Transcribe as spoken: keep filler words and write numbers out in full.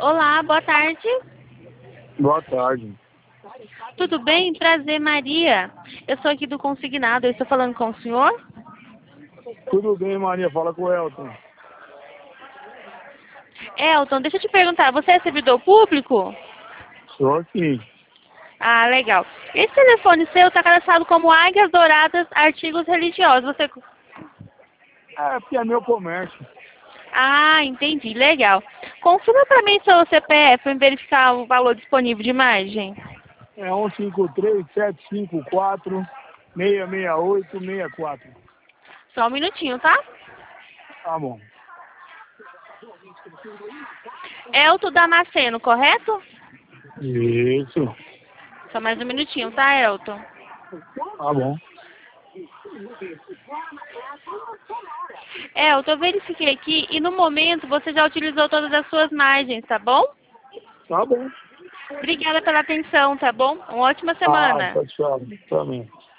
Olá, boa tarde. Boa tarde. Tudo bem? Prazer, Maria. Eu sou aqui do Consignado. Eu estou falando com o senhor? Tudo bem, Maria? Fala com o Elton. Elton, deixa eu te perguntar. Você é servidor público? Sou sim. Ah, legal. Esse telefone seu está cadastrado como Águias Douradas Artigos Religiosos. Você... É, porque é meu comércio. Ah, entendi. Legal. Confirma para mim seu C P F para verificar o valor disponível de imagem. É um cinco três, sete cinco quatro, seis seis oito, seis quatro. Só um minutinho, tá? Tá bom. Elton Damasceno, correto? Isso. Só mais um minutinho, tá, Elton? Tá bom. Elton, eu verifiquei aqui e no momento você já utilizou todas as suas margens, tá bom? Tá bom. Obrigada pela atenção, tá bom? Uma ótima Ah, semana. tchau, tchau. Também.